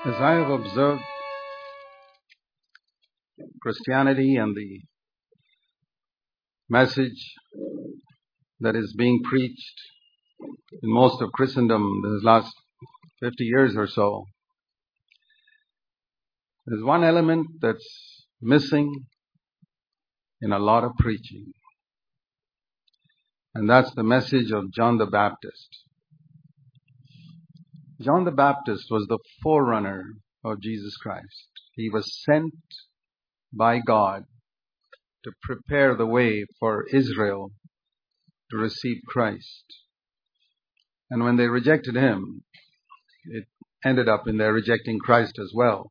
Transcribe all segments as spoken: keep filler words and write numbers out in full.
As I have observed Christianity and the message that is being preached in most of Christendom this last fifty years or so, there's one element that's missing in a lot of preaching, and that's the message of John the Baptist. John the Baptist was the forerunner of Jesus Christ. He was sent by God to prepare the way for Israel to receive Christ. And when they rejected him, it ended up in their rejecting Christ as well.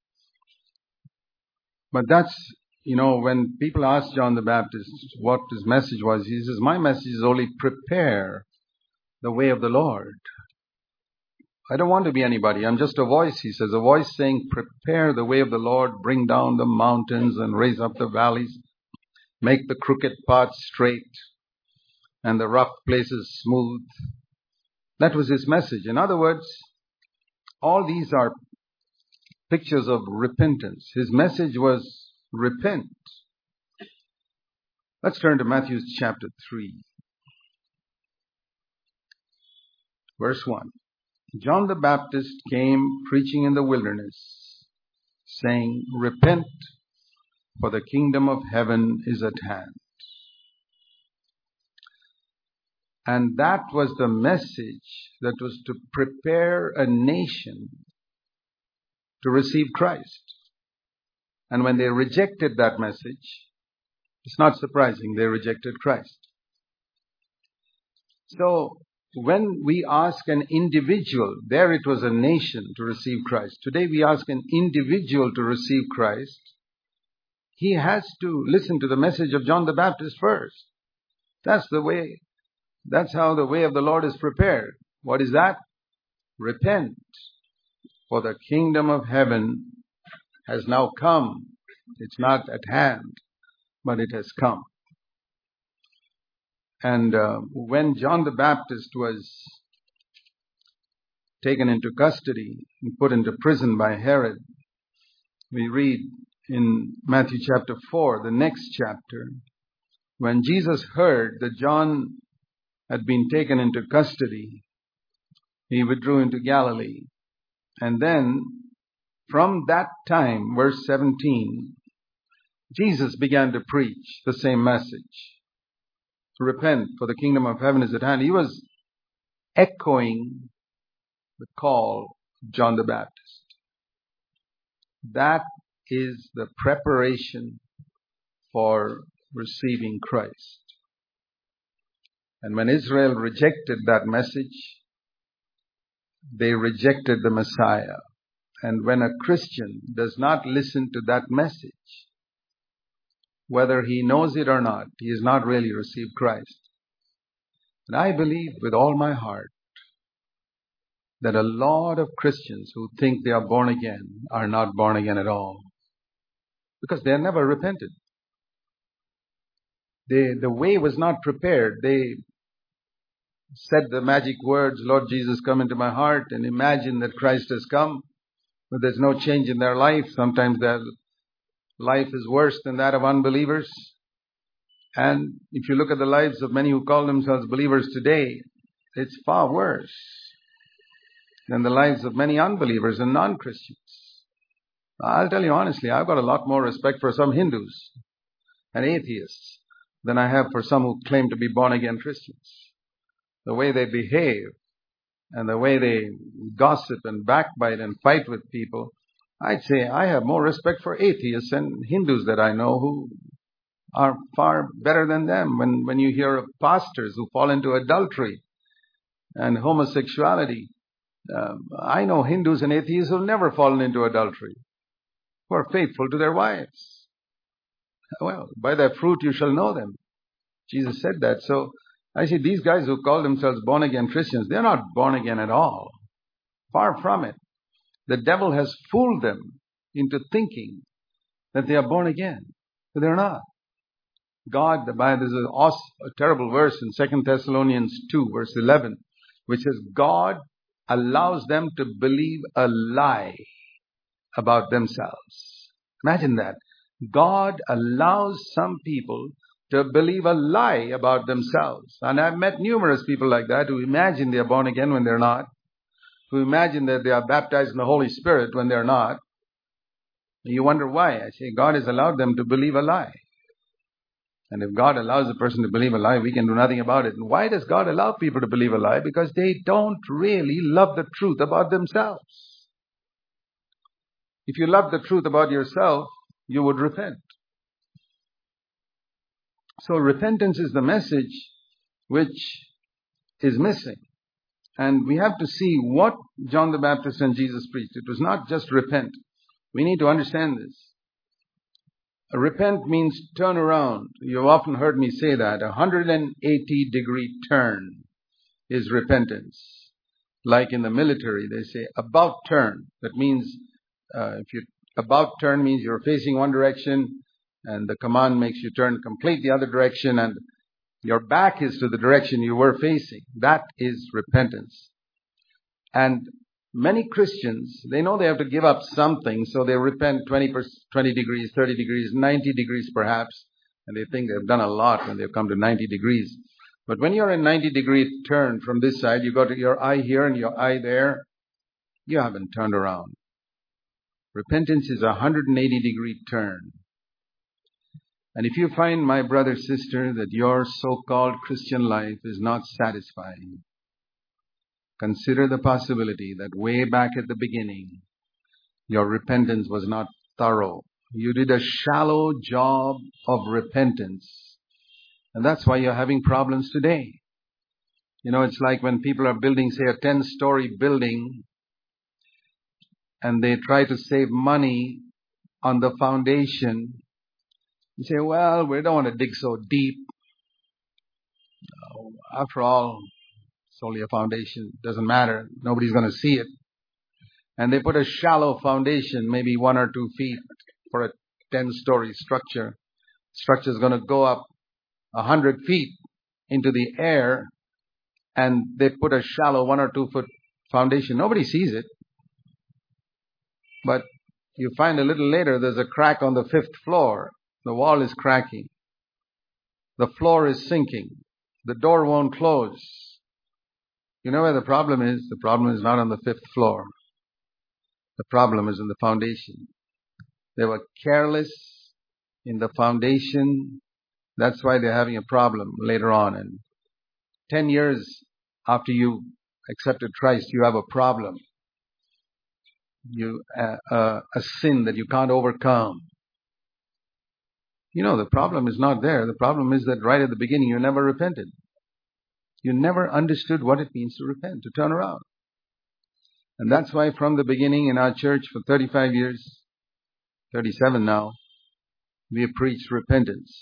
But that's, you know, when people ask John the Baptist what his message was, he says, my message is only prepare the way of the Lord. I don't want to be anybody. I'm just a voice, he says, a voice saying, prepare the way of the Lord, bring down the mountains and raise up the valleys, make the crooked paths straight and the rough places smooth. That was his message. In other words, all these are pictures of repentance. His message was repent. Let's turn to Matthew chapter three, verse one. John the Baptist came preaching in the wilderness, saying, repent, for the kingdom of heaven is at hand. And that was the message that was to prepare a nation to receive Christ. And when they rejected that message, it's not surprising they rejected Christ. So, when we ask an individual, there it was a nation to receive Christ. Today we ask an individual to receive Christ. He has to listen to the message of John the Baptist first. That's the way, that's how the way of the Lord is prepared. What is that? Repent, for the kingdom of heaven has now come. It's not at hand, but it has come. And uh, when John the Baptist was taken into custody and put into prison by Herod, we read in Matthew chapter four, the next chapter, when Jesus heard that John had been taken into custody, he withdrew into Galilee. And then from that time, verse seventeen, Jesus began to preach the same message. Repent, for the kingdom of heaven is at hand. He was echoing the call of John the Baptist. That is the preparation for receiving Christ. And when Israel rejected that message, they rejected the Messiah. And when a Christian does not listen to that message, whether he knows it or not, he has not really received Christ. And I believe with all my heart that a lot of Christians who think they are born again are not born again at all, because they have never repented. They, the way was not prepared. They said the magic words, Lord Jesus, come into my heart, and imagine that Christ has come, but there's no change in their life. Sometimes their life is worse than that of unbelievers. And if you look at the lives of many who call themselves believers today, it's far worse than the lives of many unbelievers and non-Christians. I'll tell you honestly, I've got a lot more respect for some Hindus and atheists than I have for some who claim to be born-again Christians. The way they behave and the way they gossip and backbite and fight with people, I'd say I have more respect for atheists and Hindus that I know who are far better than them. When, when you hear of pastors who fall into adultery and homosexuality, uh, I know Hindus and atheists who have never fallen into adultery, who are faithful to their wives. Well, by their fruit you shall know them. Jesus said that. So I see these guys who call themselves born-again Christians, they're not born again at all. Far from it. The devil has fooled them into thinking that they are born again, but they're not. God, the Bible, there's a, awesome, a terrible verse in Second Thessalonians two, verse eleven, which says, God allows them to believe a lie about themselves. Imagine that. God allows some people to believe a lie about themselves. And I've met numerous people like that who imagine they are born again when they're not, who imagine that they are baptized in the Holy Spirit when they're not. You wonder why. I say God has allowed them to believe a lie. And if God allows a person to believe a lie, we can do nothing about it. And why does God allow people to believe a lie? Because they don't really love the truth about themselves. If you love the truth about yourself, you would repent. So repentance is the message which is missing. And we have to see what John the Baptist and Jesus preached. It was not just repent. We need to understand this. Repent means turn around. You've often heard me say that. A one hundred eighty degree turn is repentance. Like in the military, they say about turn. That means uh, if you about turn means you're facing one direction and the command makes you turn complete the other direction and your back is to the direction you were facing. That is repentance. And many Christians, they know they have to give up something, so they repent twenty, twenty degrees, thirty degrees, ninety degrees perhaps, and they think they've done a lot when they've come to ninety degrees. But when you're in ninety degree turn from this side, you got your eye here and your eye there, you haven't turned around. Repentance is a one hundred eighty degree turn. And if you find, my brother, sister, that your so-called Christian life is not satisfying, consider the possibility that way back at the beginning, your repentance was not thorough. You did a shallow job of repentance. And that's why you're having problems today. You know, it's like when people are building, say, a ten-story building, and they try to save money on the foundation. You say, well, we don't want to dig so deep. After all, it's only a foundation. It doesn't matter. Nobody's going to see it. And they put a shallow foundation, maybe one or two feet for a ten-story structure. Structure is going to go up a hundred feet into the air, and they put a shallow one or two foot foundation. Nobody sees it. But you find a little later there's a crack on the fifth floor. The wall is cracking. The floor is sinking. The door won't close. You know where the problem is? The problem is not on the fifth floor. The problem is in the foundation. They were careless in the foundation. That's why they're having a problem later on. And ten years after you accepted Christ, you have a problem. You uh, uh, a sin that you can't overcome. You know, the problem is not there. The problem is that right at the beginning, you never repented. You never understood what it means to repent, to turn around. And that's why from the beginning in our church for thirty-five years, thirty-seven now, we have preached repentance.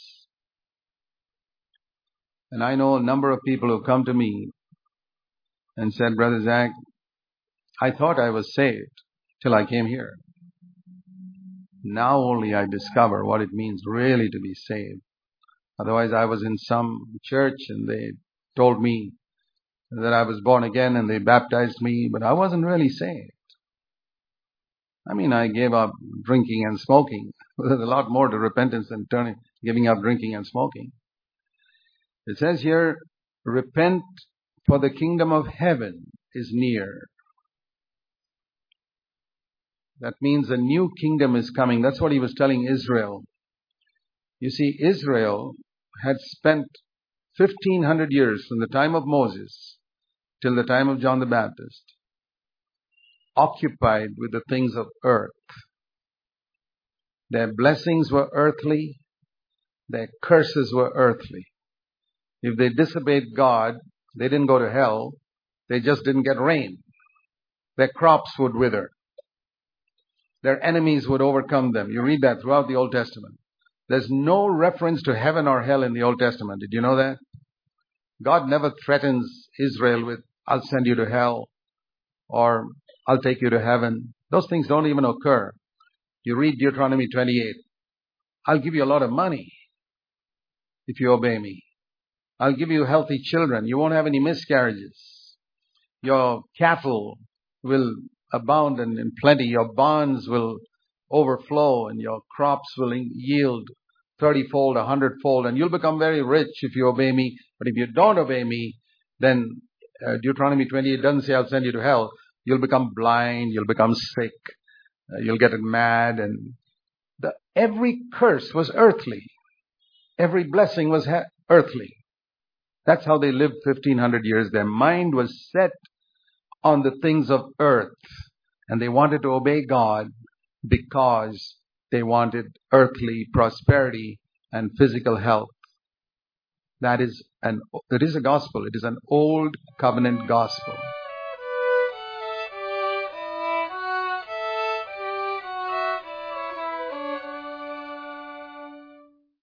And I know a number of people who have come to me and said, Brother Zach, I thought I was saved till I came here. Now only I discover what it means really to be saved. Otherwise I was in some church and they told me that I was born again and they baptized me, but I wasn't really saved. I mean, I gave up drinking and smoking. There's a lot more to repentance than turning, giving up drinking and smoking. It says here, repent, for the kingdom of heaven is near. That means a new kingdom is coming. That's what he was telling Israel. You see, Israel had spent fifteen hundred years from the time of Moses till the time of John the Baptist occupied with the things of earth. Their blessings were earthly. Their curses were earthly. If they disobeyed God, they didn't go to hell. They just didn't get rain. Their crops would wither. Their enemies would overcome them. You read that throughout the Old Testament. There's no reference to heaven or hell in the Old Testament. Did you know that? God never threatens Israel with, I'll send you to hell, or I'll take you to heaven. Those things don't even occur. You read Deuteronomy twenty-eight. I'll give you a lot of money if you obey me. I'll give you healthy children. You won't have any miscarriages. Your cattle will abound and in plenty. Your barns will overflow and your crops will yield thirty-fold, a hundred-fold, and you'll become very rich if you obey me. But if you don't obey me, then uh, Deuteronomy twenty-eight doesn't say I'll send you to hell. You'll become blind, you'll become sick, uh, you'll get mad, and the, every curse was earthly. Every blessing was ha- earthly. That's how they lived fifteen hundred years. Their mind was set on the things of earth, and they wanted to obey God because they wanted earthly prosperity and physical health. That is an, it is a gospel. It is an old covenant gospel.